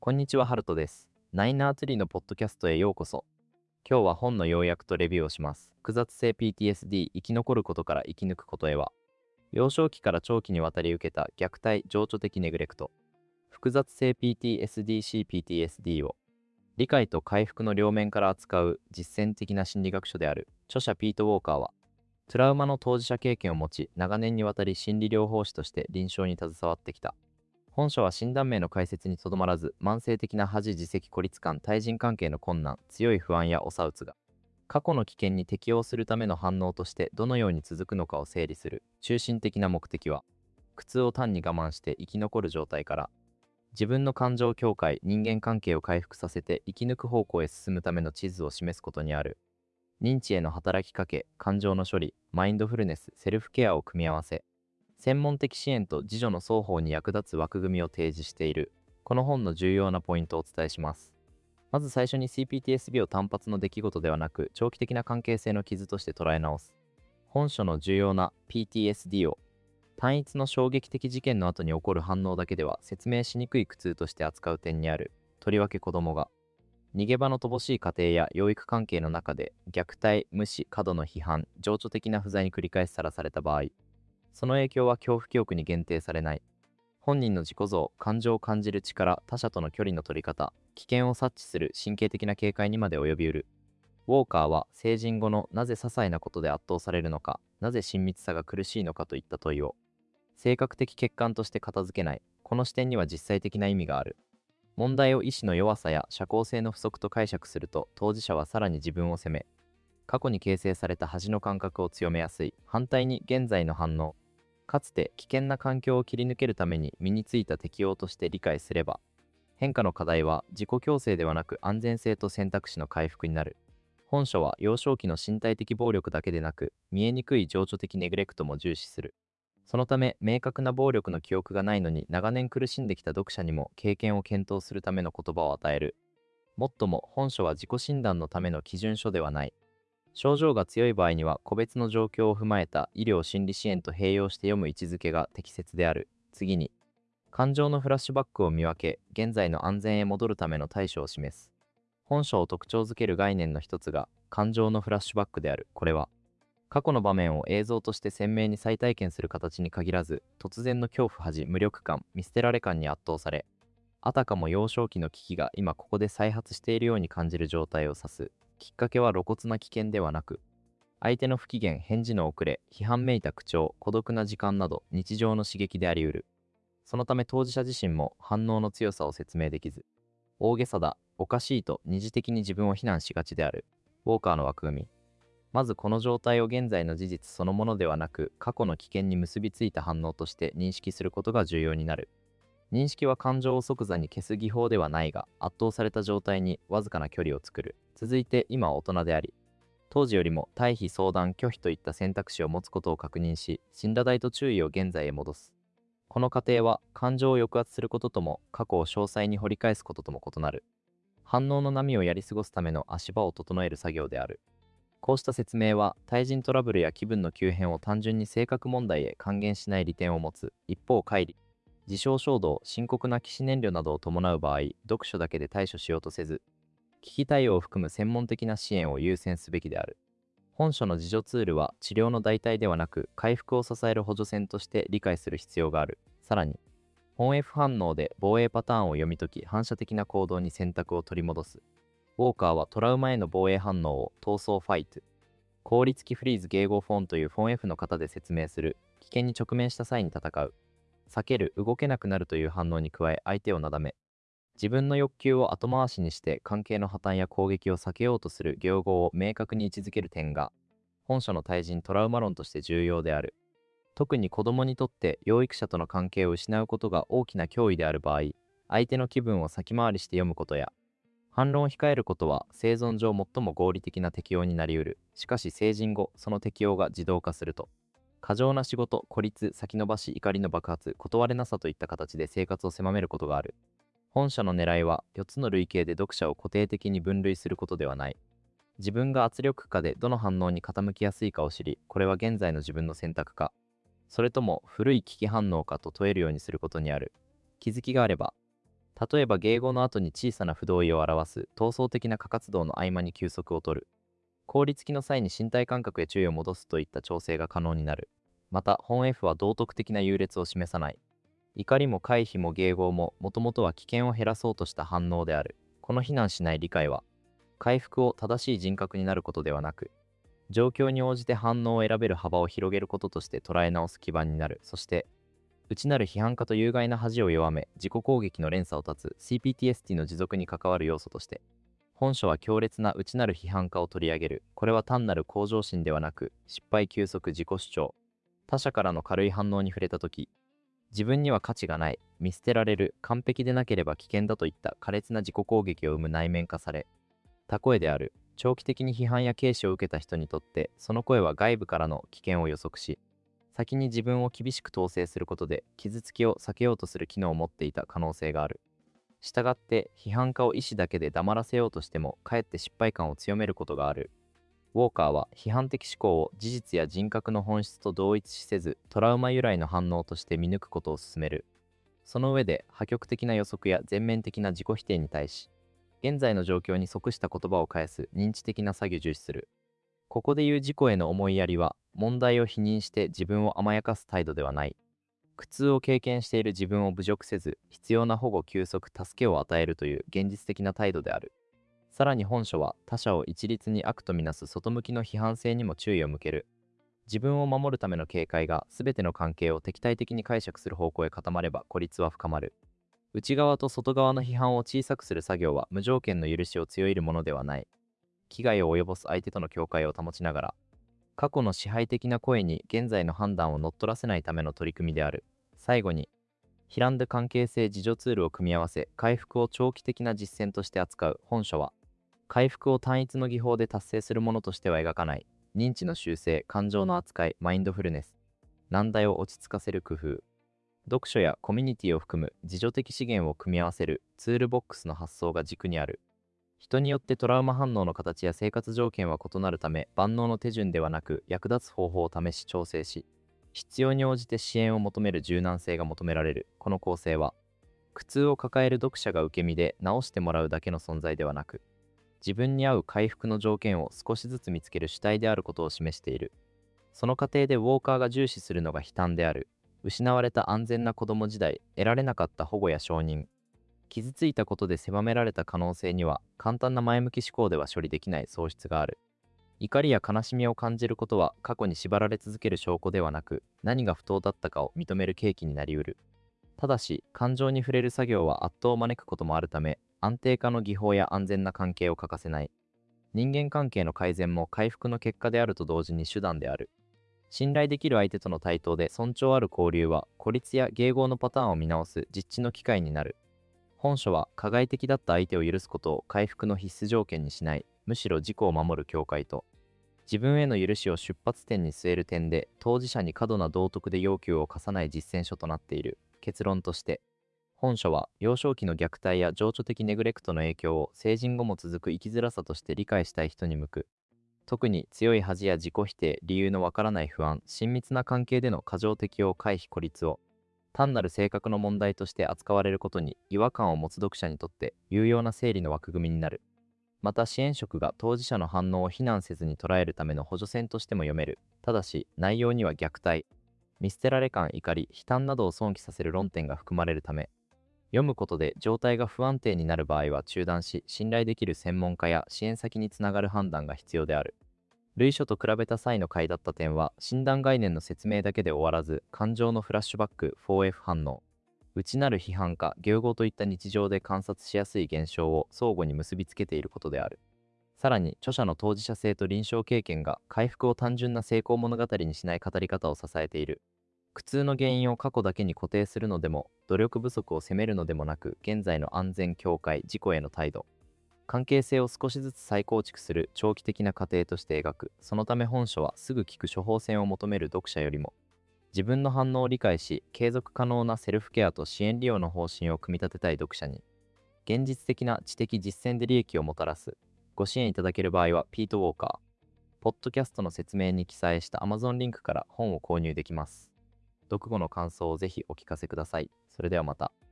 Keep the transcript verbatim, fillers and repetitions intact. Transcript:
こんにちは、ハルトです。ナイナーツリーのポッドキャストへようこそ。今日は本の要約とレビューをします。複雑性 ピーティーエスディー 生き残ることから生き抜くことへは、幼少期から長期にわたり受けた虐待情緒的ネグレクト。複雑性 ピーティーエスディー C ピーティーエスディー を理解と回復の両面から扱う実践的な心理学書である著者ピート・ウォーカーは、トラウマの当事者経験を持ち、長年にわたり心理療法士として臨床に携わってきた。本書は診断名の解説にとどまらず、慢性的な恥自責孤立感、対人関係の困難、強い不安やおさうつが、過去の危険に適応するための反応としてどのように続くのかを整理する。中心的な目的は、苦痛を単に我慢して生き残る状態から、自分の感情境界、人間関係を回復させて生き抜く方向へ進むための地図を示すことにある。認知への働きかけ、感情の処理、マインドフルネス、セルフケアを組み合わせ、専門的支援と自助の双方に役立つ枠組みを提示している。この本の重要なポイントをお伝えします。まず最初に シーピーティーエスディー を単発の出来事ではなく、長期的な関係性の傷として捉え直す。本書の重要な ピーティーエスディー を単一の衝撃的事件の後に起こる反応だけでは説明しにくい苦痛として扱う点にある。とりわけ子供が逃げ場の乏しい家庭や養育関係の中で虐待、無視、過度の批判、情緒的な不在に繰り返しさらされた場合、その影響は恐怖記憶に限定されない。本人の自己像、感情を感じる力、他者との距離の取り方、危険を察知する神経的な警戒にまで及びうる。ウォーカーは成人後のなぜ些細なことで圧倒されるのか、なぜ親密さが苦しいのかといった問いを性格的欠陥として片付けない。この視点には実際的な意味がある。問題を意志の弱さや社交性の不足と解釈すると、当事者はさらに自分を責め、過去に形成された恥の感覚を強めやすい。反対に現在の反応、かつて危険な環境を切り抜けるために身についた適応として理解すれば、変化の課題は自己強制ではなく安全性と選択肢の回復になる。本書は幼少期の身体的暴力だけでなく、見えにくい情緒的ネグレクトも重視する。そのため、明確な暴力の記憶がないのに長年苦しんできた読者にも経験を検討するための言葉を与える。もっとも、本書は自己診断のための基準書ではない。症状が強い場合には個別の状況を踏まえた医療心理支援と併用して読む位置づけが適切である。次に、感情のフラッシュバックを見分け、現在の安全へ戻るための対処を示す。本書を特徴づける概念の一つが感情のフラッシュバックである。これは過去の場面を映像として鮮明に再体験する形に限らず、突然の恐怖、恥、無力感、見捨てられ感に圧倒され、あたかも幼少期の危機が今ここで再発しているように感じる状態を指す。きっかけは露骨な危険ではなく、相手の不機嫌、返事の遅れ、批判めいた口調、孤独な時間など日常の刺激であり得る。そのため当事者自身も反応の強さを説明できず、大げさだ、おかしいと二次的に自分を非難しがちである。ウォーカーの枠組み。まずこの状態を現在の事実そのものではなく、過去の危険に結びついた反応として認識することが重要になる。認識は感情を即座に消す技法ではないが、圧倒された状態にわずかな距離を作る。続いて、今は大人であり、当時よりも退避、相談、拒否といった選択肢を持つことを確認し、信頼台と注意を現在へ戻す。この過程は、感情を抑圧することとも、過去を詳細に掘り返すこととも異なる。反応の波をやり過ごすための足場を整える作業である。こうした説明は、対人トラブルや気分の急変を単純に性格問題へ還元しない利点を持つ。一方、乖離、自傷衝動、深刻な起死燃料などを伴う場合、読書だけで対処しようとせず、危機対応を含む専門的な支援を優先すべきである。本書の自助ツールは治療の代替ではなく、回復を支える補助線として理解する必要がある。さらに、本 F 反応で防衛パターンを読み解き、反射的な行動に選択を取り戻す。ウォーカーはトラウマへの防衛反応を闘争ファイト、効率的フリーズ迎合フォンというフォン F の型で説明する。危険に直面した際に戦う、避ける、動けなくなるという反応に加え相手をなだめ、自分の欲求を後回しにして関係の破綻や攻撃を避けようとする行語を明確に位置づける点が、本書の対人トラウマ論として重要である。特に子供にとって養育者との関係を失うことが大きな脅威である場合、相手の気分を先回りして読むことや、反論を控えることは生存上最も合理的な適応になり得る。しかし成人後、その適応が自動化すると、過剰な仕事、孤立、先延ばし、怒りの爆発、断れなさといった形で生活を狭めることがある。本書の狙いはよっつの類型で読者を固定的に分類することではない。自分が圧力下でどの反応に傾きやすいかを知り、これは現在の自分の選択か、それとも古い危機反応かと問えるようにすることにある。気づきがあれば、 例えば迎合の後に小さな不同意を表す闘争的な過活動の合間に休息を取る。効率期の際に身体感覚へ注意を戻すといった調整が可能になる。また、本 F は道徳的な優劣を示さない。怒りも回避も迎合も、もともとは危険を減らそうとした反応である。この非難しない理解は、回復を正しい人格になることではなく、状況に応じて反応を選べる幅を広げることとして捉え直す基盤になる。そして、内なる批判家と有害な恥を弱め、自己攻撃の連鎖を断つ シーピーティーエスディー の持続に関わる要素として、本書は強烈な内なる批判家を取り上げる。これは単なる向上心ではなく、失敗休息自己主張。他者からの軽い反応に触れたとき、自分には価値がない、見捨てられる、完璧でなければ危険だといった苛烈な自己攻撃を生む内面化され、他声である。長期的に批判や軽視を受けた人にとって、その声は外部からの危険を予測し、先に自分を厳しく統制することで傷つきを避けようとする機能を持っていた可能性がある。したがって、批判家を意思だけで黙らせようとしても、かえって失敗感を強めることがある。ウォーカーは批判的思考を事実や人格の本質と同一視せず、トラウマ由来の反応として見抜くことを勧める。その上で、破局的な予測や全面的な自己否定に対し、現在の状況に即した言葉を返す認知的な作業を重視する。ここで言う自己への思いやりは、問題を否認して自分を甘やかす態度ではない。苦痛を経験している自分を侮辱せず、必要な保護、休息、助けを与えるという現実的な態度である。さらに本書は他者を一律に悪とみなす外向きの批判性にも注意を向ける。自分を守るための警戒が全ての関係を敵対的に解釈する方向へ固まれば孤立は深まる。内側と外側の批判を小さくする作業は無条件の許しを強いるものではない。危害を及ぼす相手との境界を保ちながら、過去の支配的な声に現在の判断を乗っ取らせないための取り組みである。最後に、ヒランド関係性自助ツールを組み合わせ、回復を長期的な実践として扱う本書は、回復を単一の技法で達成するものとしては描かない、認知の修正、感情の扱い、マインドフルネス、難題を落ち着かせる工夫、読書やコミュニティを含む自助的資源を組み合わせるツールボックスの発想が軸にある。人によってトラウマ反応の形や生活条件は異なるため、万能の手順ではなく役立つ方法を試し調整し、必要に応じて支援を求める柔軟性が求められる。この構成は、苦痛を抱える読者が受け身で直してもらうだけの存在ではなく、自分に合う回復の条件を少しずつ見つける主体であることを示している。その過程でウォーカーが重視するのが悲嘆である。失われた安全な子供時代、得られなかった保護や承認、傷ついたことで狭められた可能性には、簡単な前向き思考では処理できない喪失がある。怒りや悲しみを感じることは過去に縛られ続ける証拠ではなく、何が不当だったかを認める契機になりうる。ただし、感情に触れる作業は圧倒を招くこともあるため、安定化の技法や安全な関係を欠かせない。人間関係の改善も回復の結果であると同時に手段である。信頼できる相手との対等で尊重ある交流は、孤立や迎合のパターンを見直す実地の機会になる。本書は加害的だった相手を許すことを回復の必須条件にしない、むしろ自己を守る境界と、自分への許しを出発点に据える点で、当事者に過度な道徳で要求を課さない実践書となっている。結論として、本書は幼少期の虐待や情緒的ネグレクトの影響を成人後も続く生きづらさとして理解したい人に向く。特に強い恥や自己否定、理由のわからない不安、親密な関係での過剰適応回避孤立を、単なる性格の問題として扱われることに違和感を持つ読者にとって有用な整理の枠組みになる。また支援職が当事者の反応を非難せずに捉えるための補助線としても読める。ただし、内容には虐待、見捨てられ感、怒り、悲嘆などを想起させる論点が含まれるため、読むことで状態が不安定になる場合は中断し、信頼できる専門家や支援先につながる判断が必要である。類書と比べた際の回だった点は、診断概念の説明だけで終わらず、感情のフラッシュバック フォーエフ 反応、内なる批判か迎合といった日常で観察しやすい現象を相互に結びつけていることである。さらに、著者の当事者性と臨床経験が回復を単純な成功物語にしない語り方を支えている。苦痛の原因を過去だけに固定するのでも、努力不足を責めるのでもなく、現在の安全境界、自己への態度、関係性を少しずつ再構築する長期的な過程として描く。そのため本書はすぐ効く処方箋を求める読者よりも、自分の反応を理解し、継続可能なセルフケアと支援利用の方針を組み立てたい読者に、現実的な知的実践で利益をもたらす。ご支援いただける場合は、ピート・ウォーカー。ポッドキャストの説明に記載した Amazon リンクから本を購入できます。読後の感想をぜひお聞かせください。それではまた。